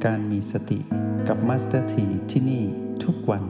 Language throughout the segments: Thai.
การมีสติกับมาสเตอร์ทีที่นี่ทุกวัน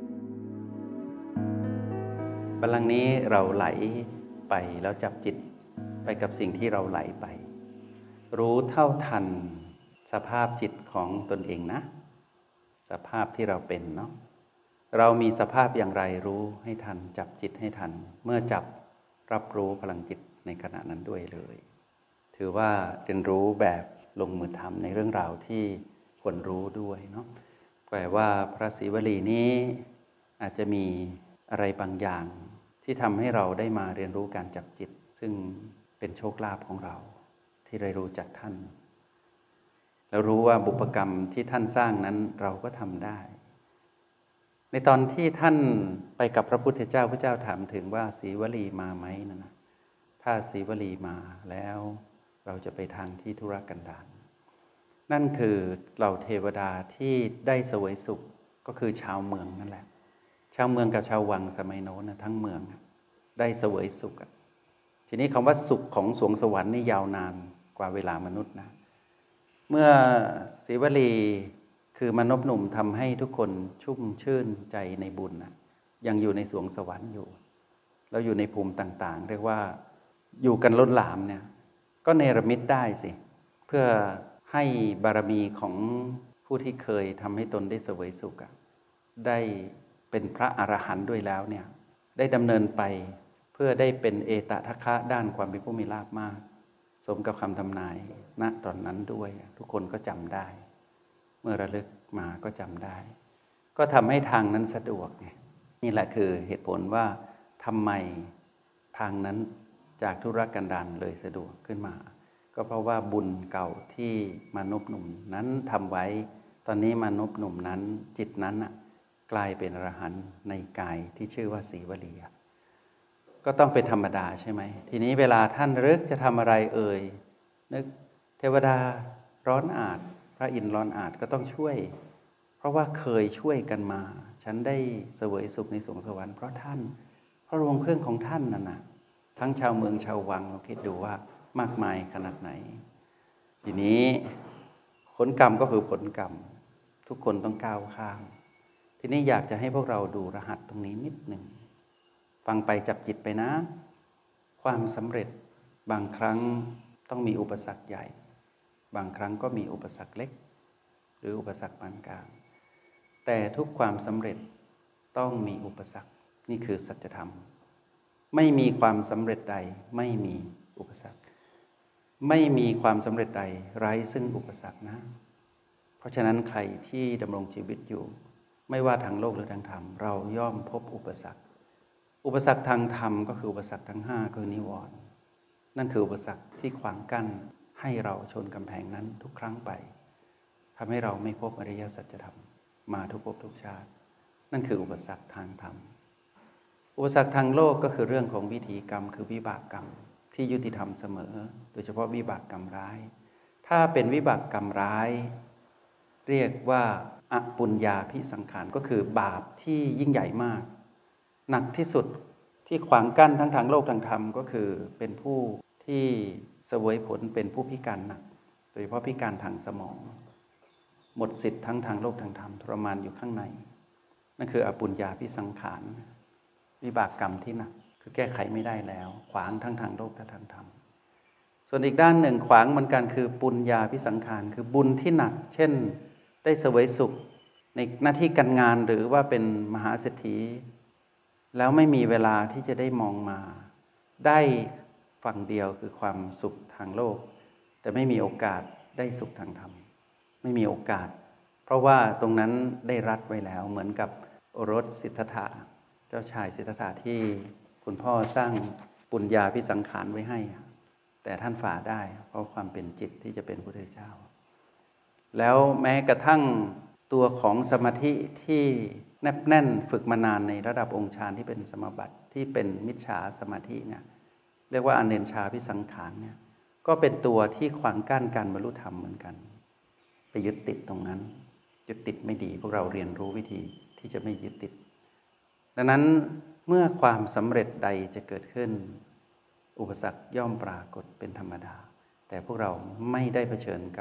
บัลลังก์นี้เราไหลไปแล้วจับจิตไปกับสิ่งที่เราไหลไปรู้เท่าทันสภาพจิตของตนเองนะสภาพที่เราเป็นเนาะเรามีสภาพอย่างไรรู้ให้ทันจับจิตให้ทันเมื่อจับรับรู้พลังจิตในขณะนั้นด้วยเลยถือว่าเรียนรู้แบบลงมือทำในเรื่องราวที่ควรรู้ด้วยเนาะแปลว่าพระศรีวลีนี้อาจจะมีอะไรบางอย่างที่ทำให้เราได้มาเรียนรู้การจับจิตซึ่งเป็นโชคลาภของเราที่ได้รู้จักท่านแล้วรู้ว่าบุพกรรมที่ท่านสร้างนั้นเราก็ทำได้ในตอนที่ท่านไปกับพระพุทธเจ้าพระเจ้าถามถึงว่าศรีวลีมาไหมนะถ้าศรีวลีมาแล้วเราจะไปทางที่ธุรกันดารนั่นคือเหล่าเทวดาที่ได้เสวยสุขก็คือชาวเมืองนั่นแหละชาวเมืองกับชาววังสมัยโน้นทั้งเมืองได้เสวยสุขทีนี้คำว่าสุขของสวงสวรรค์นี่ยาวนานกว่าเวลามนุษย์นะเมื่อศรีวลีคือมนพหนุ่มทำให้ทุกคนชุ่มชื่นใจในบุญนะยังอยู่ในสวงสวรรค์อยู่แล้วอยู่ในภูมิต่างๆเรียกว่าอยู่กันล้นหลามเนี่ยก็เนรมิตได้สิเพื่อให้บารมีของผู้ที่เคยทำให้ตนได้เสวยสุขได้เป็นพระอรหันต์ด้วยแล้วเนี่ยได้ดำเนินไปเพื่อได้เป็นเอตทัคคะด้านความเป็นผู้มีลาภมากสมกับคำทำนายณตอนนั้นด้วยทุกคนก็จำได้เมื่อระลึกมาก็จำได้ก็ทำให้ทางนั้นสะดวกนี่แหละคือเหตุผลว่าทำไมทางนั้นจากธุรกันดารเลยสะดวกขึ้นมาก็เพราะว่าบุญเก่าที่มนุษย์หนุ่มนั้นทำไว้ตอนนี้มนุษย์หนุ่มนั้นจิตนั้นกลายเป็นอรหันต์ในกายที่ชื่อว่าศรีวลีก็ต้องเป็นธรรมดาใช่ไหมทีนี้เวลาท่านรึกจะทำอะไรนึกเทวดาร้อนอาจพระอินทร์ร้อนอาจก็ต้องช่วยเพราะว่าเคยช่วยกันมาฉันได้เสวยสุขในสวงสวรรค์เพราะท่านเพราะรวงเครื่องของท่านนั่นนะทั้งชาวเมืองชาววังเราคิดดูว่ามากมายขนาดไหนทีนี้ผลกรรมก็คือผลกรรมทุกคนต้องก้าวข้ามทีนี้อยากจะให้พวกเราดูรหัสตรงนี้นิดหนึ่งฟังไปจับจิตไปนะความสำเร็จบางครั้งต้องมีอุปสรรคใหญ่บางครั้งก็มีอุปสรรคเล็กหรืออุปสรรคปานกลางแต่ทุกความสำเร็จต้องมีอุปสรรคนี่คือสัจธรรมไม่มีความสำเร็จใดไม่มีอุปสรรคไม่มีความสำเร็จใดไร้ซึ่งอุปสรรคนะเพราะฉะนั้นใครที่ดำรงชีวิตอยู่ไม่ว่าทางโลกหรือทางธรรมเราย่อมพบอุปสรรคทางธรรมก็คืออุปสรรคทั้ง5คือนิวรณ์นั่นคืออุปสรรคที่ขวางกั้นให้เราชนกำแพงนั้นทุกครั้งไปทำให้เราไม่พบอริยสัจธรรมมาทุกภพทุกชาตินั่นคืออุปสรรคทางธรรมอุปสรรคทางโลกก็คือเรื่องของวิถีกรรมคือวิบากกรรมที่ยุติธรรมเสมอโดยเฉพาะวิบากกรรมร้ายถ้าเป็นวิบากกรรมร้ายเรียกว่าอปุญญาภิสังขารก็คือบาปที่ยิ่งใหญ่มากหนักที่สุดที่ขวางกั้นทั้งทางโลกทางธรรมก็คือเป็นผู้ที่เสวยผลเป็นผู้พิการหนักโดยเฉพาะพิการทางสมองหมดสิทธิ์ทั้งทางโลกทางธรรมทรมานอยู่ข้างในนั่นคืออปุญญาภิสังขารวิบากกรรมที่หนักคือแก้ไขไม่ได้แล้วขวางทั้งทางโลกและทางธรรมส่วนอีกด้านหนึ่งขวางเหมือนกันคือปุญญาภิสังขารคือบุญที่หนักเช่นได้เสวยสุขในหน้าที่การงานหรือว่าเป็นมหาเศรษฐีแล้วไม่มีเวลาที่จะได้มองมาได้ฝั่งเดียวคือความสุขทางโลกแต่ไม่มีโอกาสได้สุขทางธรรมไม่มีโอกาสเพราะว่าตรงนั้นได้รัดไว้แล้วเหมือนกับโอรสสิทธัตถะเจ้าชายสิทธัตถะที่คุณพ่อสร้างปุญญาภิสังขารไว้ให้แต่ท่านฝ่าได้เพราะความเป็นจิตที่จะเป็นพระพุทธเจ้าแล้วแม้กระทั่งตัวของสมาธิที่แนบแน่นฝึกมานานในระดับองค์ฌานที่เป็นสมาบัติที่เป็นมิจฉาสมาธิเนี่ยเรียกว่าอเนญชาภิสังขารเนี่ยก็เป็นตัวที่ขวางกั้นการบรรลุธรรมเหมือนกันไปยึดติดตรงนั้นยึดติดไม่ดีพวกเราเรียนรู้วิธีที่จะไม่ยึดติดดังนั้นเมื่อความสำเร็จใดจะเกิดขึ้นอุปสรรคย่อมปรากฏเป็นธรรมดาแต่พวกเราไม่ได้เผชิญกับ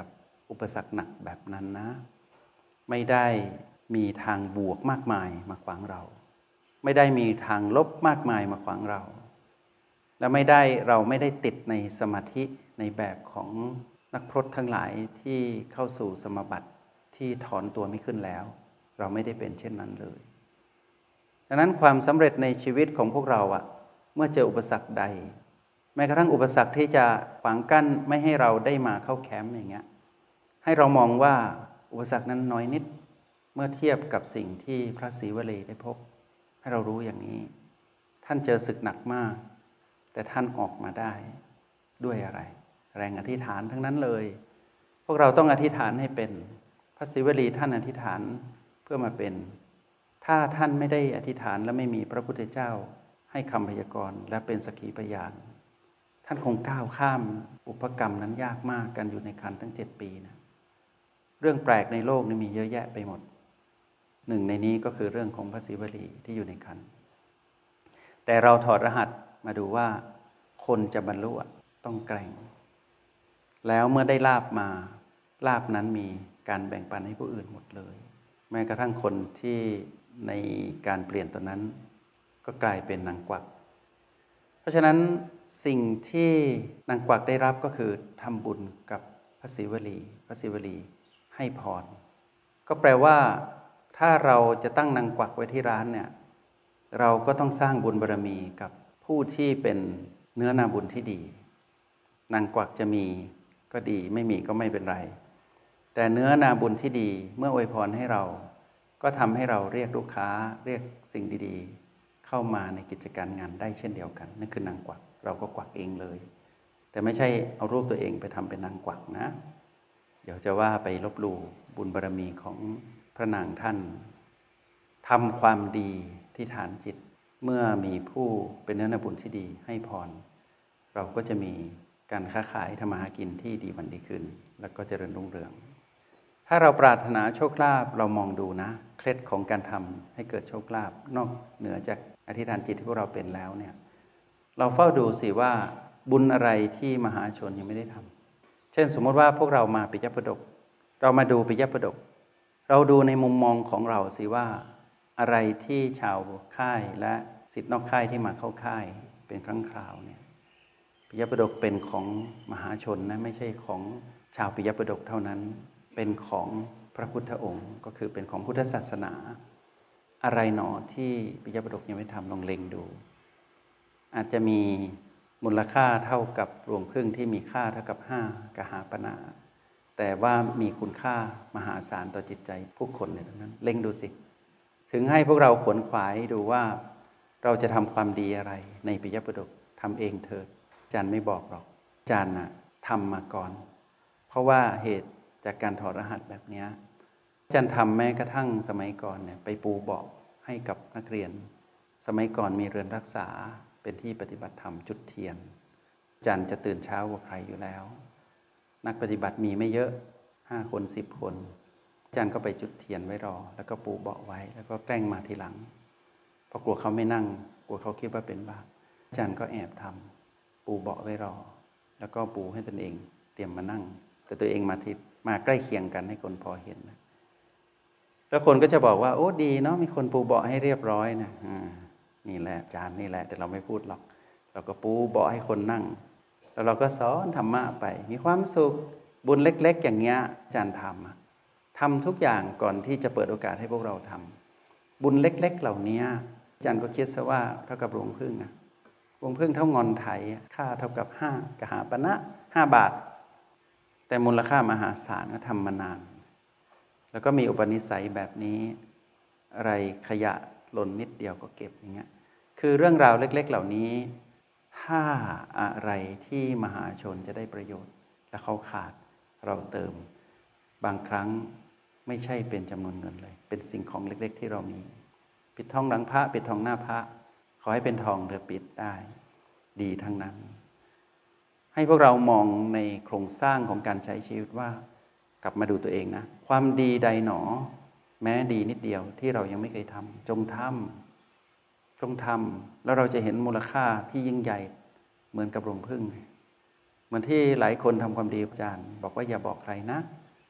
อุปสรรคหนักแบบนั้นนะ ไม่ได้มีทางบวกมากมายมาขวางเรา ไม่ได้มีทางลบมากมายมาขวางเรา และเราไม่ได้ติดในสมาธิในแบบของนักพรตทั้งหลายที่เข้าสู่สมบัติที่ถอนตัวไม่ขึ้นแล้ว เราไม่ได้เป็นเช่นนั้นเลยดังนั้นความสำเร็จในชีวิตของพวกเราเมื่อเจออุปสรรคใดแม้กระทั่งอุปสรรคที่จะขวางกั้นไม่ให้เราได้มาเข้าแคมป์อย่างเงี้ยให้เรามองว่าอุปสรรคนั้นน้อยนิดเมื่อเทียบกับสิ่งที่พระศรีวลีได้พบให้เรารู้อย่างนี้ท่านเจอศึกหนักมากแต่ท่านออกมาได้ด้วยอะไรแรงอธิษฐานทั้งนั้นเลยพวกเราต้องอธิษฐานให้เป็นพระศรีวลีท่านอธิษฐานเพื่อมาเป็นถ้าท่านไม่ได้อธิษฐานและไม่มีพระพุทธเจ้าให้คำพยากรณ์และเป็นสักขีพยานท่านคงก้าวข้ามอุปกรรมนั้นยากมากกันอยู่ในครรภ์ทั้ง7 ปีนะเรื่องแปลกในโลกนี่มีเยอะแยะไปหมดหนึ่งในนี้ก็คือเรื่องของพระศรีวลีที่อยู่ในครรภ์แต่เราถอดรหัสมาดูว่าคนจะบรรลุต้องแกร่งแล้วเมื่อได้ลาภมาลาภนั้นมีการแบ่งปันให้ผู้อื่นหมดเลยแม้กระทั่งคนที่ในการเปลี่ยนตอนนั้นก็กลายเป็นนางกวักเพราะฉะนั้นสิ่งที่นางกวักได้รับก็คือทำบุญกับพระศรีวลีให้พรก็แปลว่าถ้าเราจะตั้งนางกวักไว้ที่ร้านเนี่ยเราก็ต้องสร้างบุญบารมีกับผู้ที่เป็นเนื้อนาบุญที่ดีนางกวักจะมีก็ดีไม่มีก็ไม่เป็นไรแต่เนื้อนาบุญที่ดีเมื่ออวยพรให้เราก็ทำให้เราเรียกลูกค้าเรียกสิ่งดีๆเข้ามาในกิจการงานได้เช่นเดียวกันนั่นคือนางกวักเราก็กวักเองเลยแต่ไม่ใช่เอารูปตัวเองไปทำเป็นนางกวักนะเดี๋ยวจะว่าไปลบหลู่บุญบารมีของพระนางท่านทำความดีที่ฐานจิตเมื่อมีผู้เป็นเนื้อนาบุญที่ดีให้พรเราก็จะมีการค้าขายทำมาหากินที่ดีวันดีขึ้นแล้วก็เจริญรุ่งเรืองถ้าเราปรารถนาโชคลาภเรามองดูนะเคล็ดของการทำให้เกิดโชคลาภนอกเหนือจากอธิษฐานจิตที่พวกเราเป็นแล้วเนี่ยเราเฝ้าดูสิว่าบุญอะไรที่มหาชนยังไม่ได้ทำเช่นสมมติว่าพวกเรามาปิยปดกเรามาดูปิยปดกเราดูในมุมมองของเราสิว่าอะไรที่ชาวค่ายและศิษย์นอกค่ายที่มาเข้าค่ายเป็นครั้งคราวเนี่ยปิยปดกเป็นของมหาชนนะไม่ใช่ของชาวปิยปดกเท่านั้นเป็นของพระพุทธองค์ก็คือเป็นของพุทธศาสนาอะไรหนอที่ปิยปดกยังไม่ทำลองเล็งดูอาจจะมีมูลค่าเท่ากับรวงผึ้งที่มีค่าเท่ากับ5กหาปณะแต่ว่ามีคุณค่ามหาศาลต่อจิตใจผู้คนในตรงนั้นเล็งดูสิถึงให้พวกเราขวนขวายดูว่าเราจะทำความดีอะไรในปิยปดกทำเองเถิดอาจารย์ไม่บอกหรอกอาจารย์ทำมาก่อนเพราะว่าเหตุจากการถอดรหัสแบบนี้อาจารย์ทำแม้กระทั่งสมัยก่อนเนี่ยไปปูเบาะให้กับนักเรียนสมัยก่อนมีเรือนรักษาเป็นที่ปฏิบัติธรรมจุดเทียนอาจารย์จะตื่นเช้ากว่าใครอยู่แล้วนักปฏิบัติมีไม่เยอะ5 คน10 คนอาจารย์ก็ไปจุดเทียนไว้รอแล้วก็ปูเบาะไว้แล้วก็แกล้งมาทีหลังเพราะกลัวเขาไม่นั่งกลัวเขาคิดว่าเป็นบาปอาจารย์ก็แอบทำปูเบาะไว้รอแล้วก็ปูให้ตนเองเตรียมมานั่งแต่ตัวเองมาใกล้เคียงกันให้คนพอเห็นนะแล้วคนก็จะบอกว่าโอ้ดีเนาะมีคนปูเบาะให้เรียบร้อยนะนี่แหละอาจารย์นี่แหละแต่เราไม่พูดหรอกเราก็ปูเบาะให้คนนั่งแล้วเราก็สอนธรรมะไปมีความสุขบุญเล็กๆอย่างเงี้ยอาจารย์ทำทุกอย่างก่อนที่จะเปิดโอกาสให้พวกเราทำบุญเล็กๆเหล่านี้อาจารย์ก็คิดซะว่าเท่ากับรวงผึ้งนะรวงผึ้งเท่างอนไถค่าเท่ากับ5กหาปณะ5 บาทแต่มูลค่ามหาศาลก็ทำมานานแล้วก็มีอุปนิสัยแบบนี้อะไรขยะหล่นนิดเดียวก็เก็บอย่างเงี้ยคือเรื่องราวเล็กๆเหล่านี้ถ้าอะไรที่มหาชนจะได้ประโยชน์และเขาขาดเราเติมบางครั้งไม่ใช่เป็นจำนวนเงินเลยเป็นสิ่งของเล็กๆที่เรามีปิดทองหลังพระปิดทองหน้าพระขอให้เป็นทองเรือปิดได้ดีทั้งนั้นให้พวกเรามองในโครงสร้างของการใช้ชีวิตว่ากลับมาดูตัวเองนะความดีใดหนอแม้ดีนิดเดียวที่เรายังไม่เคยทำจงทำแล้วเราจะเห็นมูลค่าที่ยิ่งใหญ่เหมือนกับรวงผึ้งเหมือนที่หลายคนทำความดีอาจารย์บอกว่าอย่าบอกใครนะ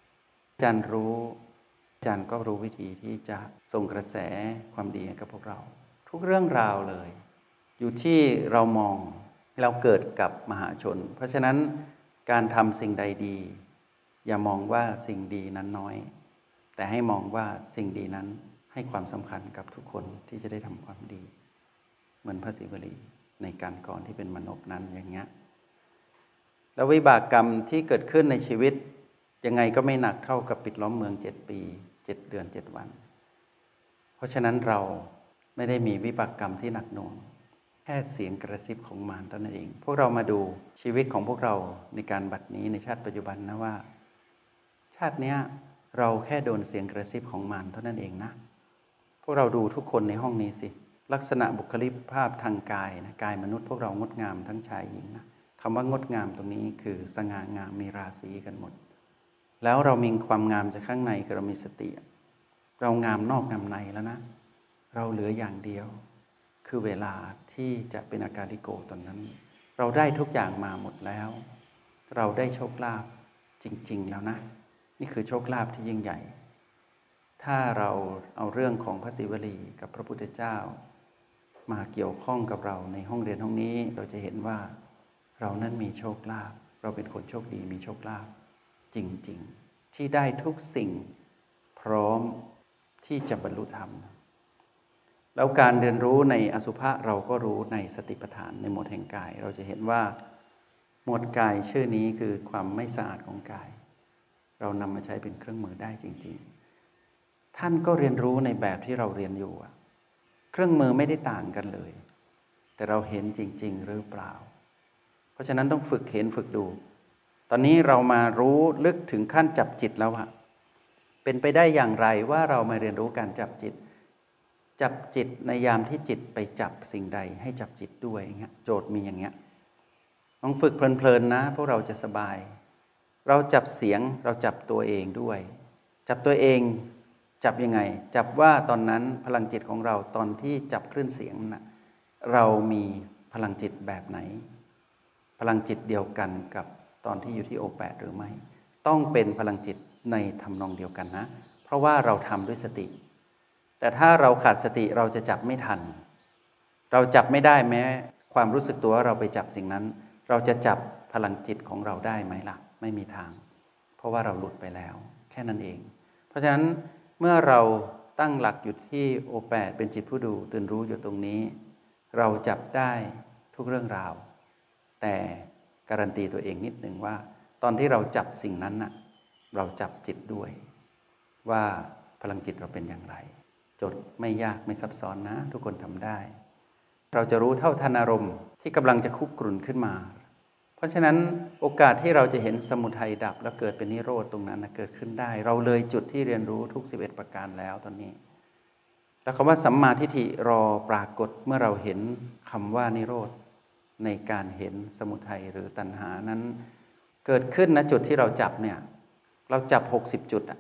อาจารย์รู้อาจารย์ก็รู้วิธีที่จะส่งกระแสความดีให้กับพวกเราทุกเรื่องราวเลยอยู่ที่เรามองเราเกิดกับมหาชนเพราะฉะนั้นการทำสิ่งใดดีอย่ามองว่าสิ่งดีนั้นน้อยแต่ให้มองว่าสิ่งดีนั้นให้ความสำคัญกับทุกคนที่จะได้ทำความดีเหมือนพระศิวลีในการก่อนที่เป็นมนพนั้นอย่างเงี้ยแล้ววิบากกรรมที่เกิดขึ้นในชีวิตยังไงก็ไม่หนักเท่ากับปิดล้อมเมือง7 ปี7 เดือน7 วันเพราะฉะนั้นเราไม่ได้มีวิบากกรรมที่หนักหน่วงแค่เสียงกระซิบของมารเท่านั้นเองพวกเรามาดูชีวิตของพวกเราในการบัดนี้ในชาติปัจจุบันนะว่าชาติเนี้ยเราแค่โดนเสียงกระซิบของมารเท่านั้นเองนะพวกเราดูทุกคนในห้องนี้สิลักษณะบุคลิกภาพทางกายนะกายมนุษย์พวกเรางดงามทั้งชายหญิงนะคำว่างดงามตรงนี้คือสง่างามมีราศีกันหมดแล้วเรามีความงามจากข้างในคือเรามีสติเรางามนอกงามในแล้วนะเราเหลืออย่างเดียวคือเวลาที่จะเป็นอาการลิโกตอนนั้นเราได้ทุกอย่างมาหมดแล้วเราได้โชคลาภจริงๆแล้วนะนี่คือโชคลาภที่ยิ่งใหญ่ถ้าเราเอาเรื่องของพระศิวลีกับพระพุทธเจ้ามาเกี่ยวข้องกับเราในห้องเรียนห้องนี้เราจะเห็นว่าเรานั้นมีโชคลาภเราเป็นคนโชคดีมีโชคลาภจริงๆที่ได้ทุกสิ่งพร้อมที่จะบรรลุธรรมแล้วการเรียนรู้ในอสุภะเราก็รู้ในสติปัฏฐานในหมวดแห่งกายเราจะเห็นว่าหมวดกายชื่อนี้คือความไม่สะอาดของกายเรานำมาใช้เป็นเครื่องมือได้จริงๆท่านก็เรียนรู้ในแบบที่เราเรียนอยู่เครื่องมือไม่ได้ต่างกันเลยแต่เราเห็นจริงๆหรือเปล่าเพราะฉะนั้นต้องฝึกเห็นฝึกดูตอนนี้เรามารู้ลึกถึงขั้นจับจิตแล้วเป็นไปได้อย่างไรว่าเรามาเรียนรู้การจับจิตในยามที่จิตไปจับสิ่งใดให้จับจิตด้วยอย่างเงี้ยโจทย์มีอย่างเงี้ยต้องฝึกเพลินๆนะพวกเราจะสบายเราจับเสียงเราจับตัวเองด้วยจับตัวเองจับยังไงจับว่าตอนนั้นพลังจิตของเราตอนที่จับคลื่นเสียงน่ะเรามีพลังจิตแบบไหนพลังจิตเดียวกันกับตอนที่อยู่ที่โอแปดหรือไม่ต้องเป็นพลังจิตในทำนองเดียวกันนะเพราะว่าเราทำด้วยสติแต่ถ้าเราขาดสติเราจะจับไม่ทันเราจับไม่ได้แม้ความรู้สึกตัวว่าเราไปจับสิ่งนั้นเราจะจับพลังจิตของเราได้ไหมล่ะไม่มีทางเพราะว่าเราหลุดไปแล้วแค่นั้นเองเพราะฉะนั้นเมื่อเราตั้งหลักอยู่ที่โอแปดเป็นจิตผู้ดูตื่นรู้อยู่ตรงนี้เราจับได้ทุกเรื่องราวแต่การันตีตัวเองนิดหนึ่งว่าตอนที่เราจับสิ่งนั้นน่ะเราจับจิตด้วยว่าพลังจิตเราเป็นอย่างไรโจทย์ไม่ยากไม่ซับซ้อนนะทุกคนทำได้เราจะรู้เท่าทันอารมณ์ที่กำลังจะคุกรุ่นขึ้นมาเพราะฉะนั้นโอกาสที่เราจะเห็นสมุทัยดับแล้วเกิดเป็นนิโรธตรงนั้นเกิดขึ้นได้เราเลยจุดที่เรียนรู้ทุก11ประการแล้วตอนนี้แล้วคำว่าสัมมาทิฏฐิรอปรากฏเมื่อเราเห็นคำว่านิโรธในการเห็นสมุทัยหรือตัณหานั้นเกิดขึ้นณจุดที่เราจับเนี่ยเราจับ60 จุด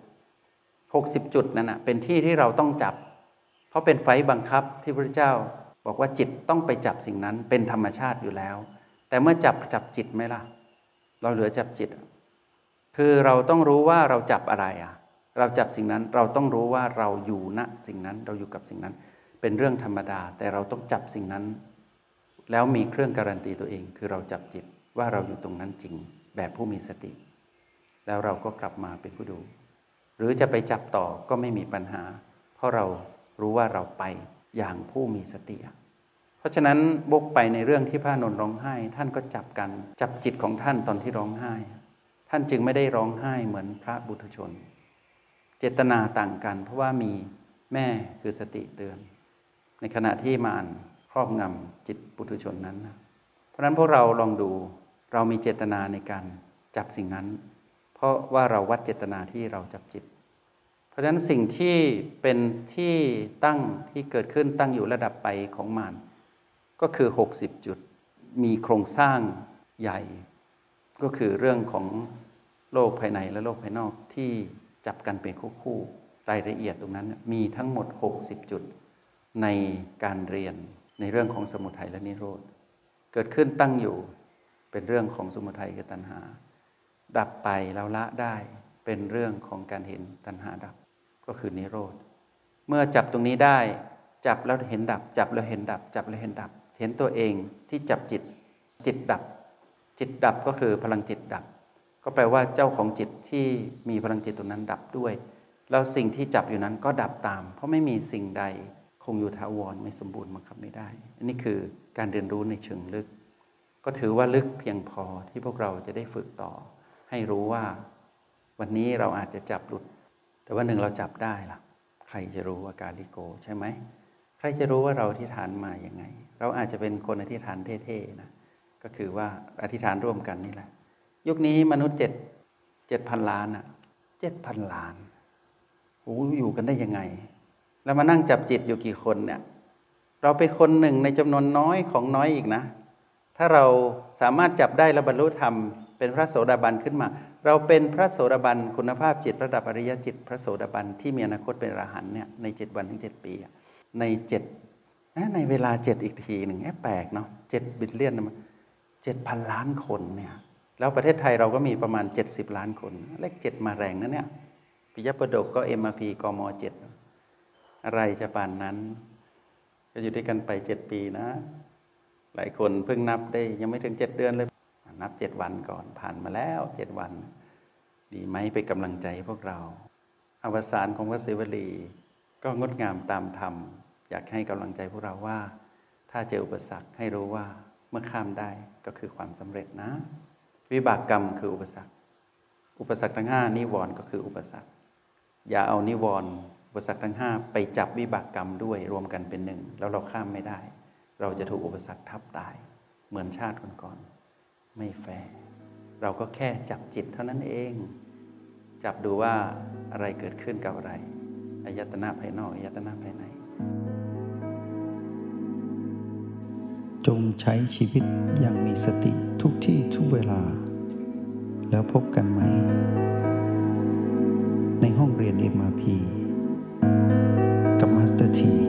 60 จุดนั้นเป็นที่ที่เราต้องจับเพราะเป็นไฟบังคับที่พระพุทธเจ้าบอกว่าจิตต้องไปจับสิ่งนั้นเป็นธรรมชาติอยู่แล้วแต่เมื่อจับจิตไหมล่ะเราเหลือจับจิตคือเราต้องรู้ว่าเราจับอะไรเราจับสิ่งนั้นเราต้องรู้ว่าเราอยู่ณสิ่งนั้นเราอยู่กับสิ่งนั้นเป็นเรื่องธรรมดาแต่เราต้องจับสิ่งนั้นแล้วมีเครื่องการันตีตัวเองคือเราจับจิตว่าเราอยู่ตรงนั้นจริงแบบผู้มีสติแล้วเราก็กลับมาเป็นผู้ดูหรือจะไปจับต่อก็ไม่มีปัญหาเพราะเรารู้ว่าเราไปอย่างผู้มีสติเพราะฉะนั้นวกไปในเรื่องที่พระนนท์ร้องไห้ท่านก็จับจิตของท่านตอนที่ร้องไห้ท่านจึงไม่ได้ร้องไห้เหมือนพระบุถุชนเจตนาต่างกันเพราะว่ามีแม่คือสติเตือนในขณะที่มารครอบงำจิตปุถุชนนั้นเพราะฉะนั้นพวกเราลองดูเรามีเจตนาในการจับสิ่งนั้นเพราะว่าเราวัดเจตนาที่เราจับจิตเพราะฉะนั้นสิ่งที่เป็นที่ตั้งที่เกิดขึ้นตั้งอยู่ระดับไปของมารก็คือ60 จุดมีโครงสร้างใหญ่ก็คือเรื่องของโลกภายในและโลกภายนอกที่จับกันเป็นคู่รายละเอียดตรงนั้นมีทั้งหมด60 จุดในการเรียนในเรื่องของสมุทัยและนิโรธเกิดขึ้นตั้งอยู่เป็นเรื่องของสมุทัยกับตัณหาดับไปแล้วละได้เเป็นเรื่องของการเห็นตัณหาดับก็คือนิโรธเมื่อจับตรงนี้ได้จับแล้วเห็นดับจับแล้วเห็นดับจับแล้วเห็นดับเห็นตัวเองที่จับจิตดับจิตดับก็คือพลังจิตดับก็แปลว่าเจ้าของจิตที่มีพลังจิตตรงนั้นดับด้วยแล้วสิ่งที่จับอยู่นั้นก็ดับตามเพราะไม่มีสิ่งใดคงอยู่ถาวรไม่สมบูรณ์บังคับไม่ได้อันนี้คือการเรียนรู้ในเชิงลึกก็ถือว่าลึกเพียงพอที่พวกเราจะได้ฝึกต่อให้รู้ว่าวันนี้เราอาจจะจับหลุดแต่ว่าหนึ่งเราจับได้ล่ะใครจะรู้ว่ากาลิโกใช่ไหมใครจะรู้ว่าเราอธิษฐานมาอย่างไงเราอาจจะเป็นคนอธิษฐานเท่ๆนะก็คือว่าอธิษฐานร่วมกันนี่แหละยุคนี้มนุษย์7,000 ล้านอ่ะ7,000 ล้านโอ้อยู่กันได้ยังไงแล้วมานั่งจับจิตอยู่กี่คนเนี่ยเราเป็นคนหนึ่งในจำนวนน้อยของน้อยอีกนะถ้าเราสามารถจับได้และบรรลุธรรมเป็นพระโสดาบันขึ้นมาเราเป็นพระโสดาบันคุณภาพจิตระดับอริยจิตพระโสดาบันที่มีอนาคตเป็นอรหันต์เนี่ยใน7 วันถึง7 ปีในในเวลา7อีกทีหนึ่งแปลกเนาะ7 บิลเลียนมัน7,000 ล้านคนเนี่ยแล้วประเทศไทยเราก็มีประมาณ70 ล้านคนเลข7มาแรงนะเนี่ยปิยประดกก็ MRP กม7อะไรจะป่านนั้นก็อยู่ด้วยกันไป7 ปีนะหลายคนเพิ่งนับได้ยังไม่ถึง7 เดือนเลยนับ7 วันก่อนผ่านมาแล้ว7 วันดีไหมเป็นกำลังใจพวกเราอวสานของพระศิวลีก็งดงามตามธรรมอยากให้กำลังใจพวกเราว่าถ้าเจออุปสรรคให้รู้ว่าเมื่อข้ามได้ก็คือความสำเร็จนะวิบากกรรมคืออุปสรรคทั้ง5นิวรณ์ก็คืออุปสรรคอย่าเอานิวรณ์อุปสรรคทั้ง5ไปจับวิบากกรรมด้วยรวมกันเป็นหนึ่งแล้วเราข้ามไม่ได้เราจะถูกอุปสรรคทับตายเหมือนชาติก่อนๆไม่แฟร์เราก็แค่จับจิตเท่านั้นเองจับดูว่าอะไรเกิดขึ้นกับอะไรอายตนะภายนอกอายตนะภายในจงใช้ชีวิตอย่างมีสติทุกที่ทุกเวลาแล้วพบกันไหมในห้องเรียน MRP กับมาสเตอร์ที